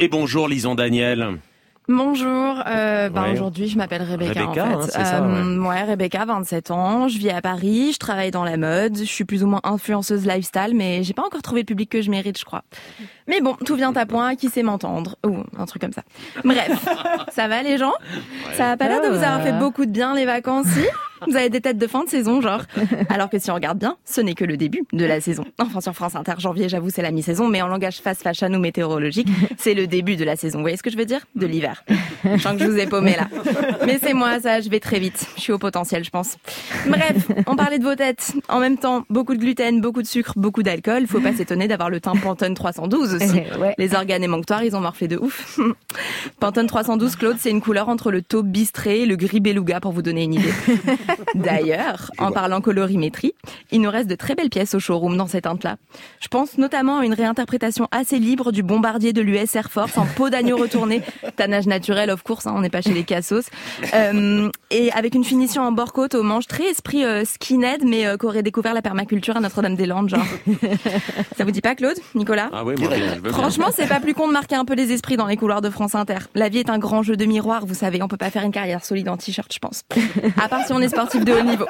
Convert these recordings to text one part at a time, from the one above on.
Et bonjour Lison Daniel. Bonjour, aujourd'hui je m'appelle Rebecca en fait. Hein, c'est ça, ouais, Rebecca, 27 ans, je vis à Paris, je travaille dans la mode, je suis plus ou moins influenceuse lifestyle, mais j'ai pas encore trouvé le public que je mérite, je crois. Mais bon, tout vient à point, qui sait m'entendre, ou un truc comme ça. Bref, ça va les gens ? Ça a pas l'air de vous avoir fait beaucoup de bien les vacances, si ? Vous avez des têtes de fin de saison, genre. Alors que si on regarde bien, ce n'est que le début de la saison. Enfin, sur France Inter, janvier, j'avoue, c'est la mi-saison, mais en langage fast fashion ou météorologique, c'est le début de la saison. Vous voyez ce que je veux dire ? De l'hiver. Je sens que je vous ai paumé là. Mais c'est moi, ça, je vais très vite. Je suis au potentiel, je pense. Bref, on parlait de vos têtes. En même temps, beaucoup de gluten, beaucoup de sucre, beaucoup d'alcool. Faut pas s'étonner d'avoir le teint Pantone 312 aussi. Ouais. Les organes émonctoires, ils ont morflé de ouf. Pantone 312, Claude, c'est une couleur entre le taupe bistré et le gris beluga, pour vous donner une idée. D'ailleurs, en parlant colorimétrie, il nous reste de très belles pièces au showroom dans cette teinte-là. Je pense notamment à une réinterprétation assez libre du bombardier de l'US Air Force en peau d'agneau retourné, tannage naturel of course, hein, on n'est pas chez les cassos, et avec une finition en bord-côte aux manches très esprit skinhead, mais qu'aurait découvert la permaculture à Notre-Dame-des-Landes, genre. Ça vous dit pas, Claude, Nicolas ? Ah oui, moi, je veux bien. Franchement, c'est pas plus con de marquer un peu les esprits dans les couloirs de France Inter. La vie est un grand jeu de miroir, vous savez, on peut pas faire une carrière solide en t-shirt, je pense. À part si on est sportif de haut niveau.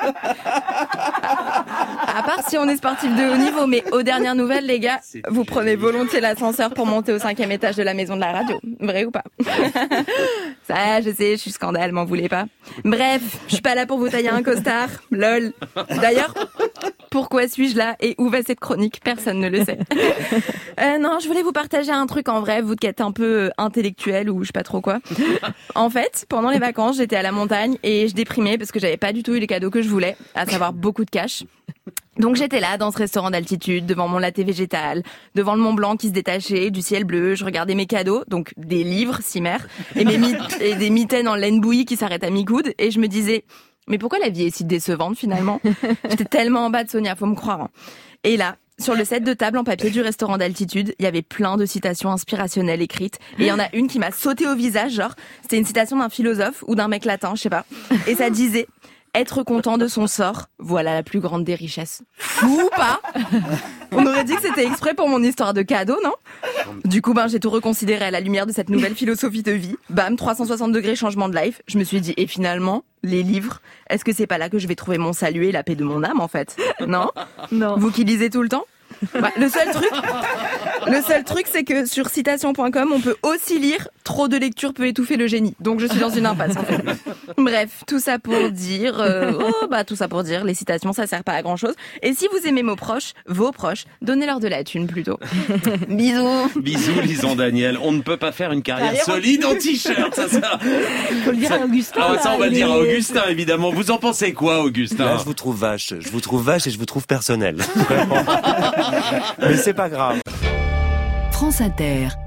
Mais aux dernières nouvelles, les gars, vous prenez volontiers l'ascenseur pour monter au 5e étage de la maison de la radio. Vrai ou pas ? Ça, je sais, je suis scandale, m'en voulez pas. Bref, je suis pas là pour vous tailler un costard. Lol. D'ailleurs, pourquoi suis-je là et où va cette chronique ? Personne ne le sait. Non, je voulais vous partager un truc en vrai, vous qui êtes un peu intellectuel ou je sais pas trop quoi. En fait, pendant les vacances, j'étais à la montagne et je déprimais parce que j'avais pas du tout eu les cadeaux que je voulais, à savoir beaucoup de cash. Donc j'étais là dans ce restaurant d'altitude, devant mon latte végétal, devant le Mont Blanc qui se détachait, du ciel bleu, je regardais mes cadeaux, donc des livres, Cimer, et et des mitaines en laine bouillie qui s'arrêtent à mi-coude, et je me disais, mais pourquoi la vie est si décevante finalement ? J'étais tellement en bas de Sonia, faut me croire. Hein. Et là, sur le set de table en papier du restaurant d'altitude, il y avait plein de citations inspirationnelles écrites. Et il y en a une qui m'a sauté au visage, genre, c'était une citation d'un philosophe ou d'un mec latin, je sais pas. Et ça disait... Être content de son sort, voilà la plus grande des richesses. Fou ou pas ? On aurait dit que c'était exprès pour mon histoire de cadeau, non ? Du coup, j'ai tout reconsidéré à la lumière de cette nouvelle philosophie de vie. Bam, 360 degrés changement de life. Je me suis dit, et finalement, les livres, est-ce que c'est pas là que je vais trouver mon salut et la paix de mon âme, en fait ? Non ? Non. Vous qui lisez tout le temps ? Le seul truc, c'est que sur citation.com, on peut aussi lire « Trop de lecture peut étouffer le génie ». Donc je suis dans une impasse, en fait. Bref, tout ça pour dire, les citations, ça sert pas à grand chose. Et si vous aimez vos proches, donnez-leur de la thune plutôt. Bisous. Bisous, Lison Daniel. On ne peut pas faire une carrière solide en t-shirt, ça. Faut le dire à Augustin. Ah, ça, on va le dire à Augustin, évidemment. Vous en pensez quoi, Augustin ? Là, je vous trouve vache et je vous trouve personnel. Mais c'est pas grave. France Inter.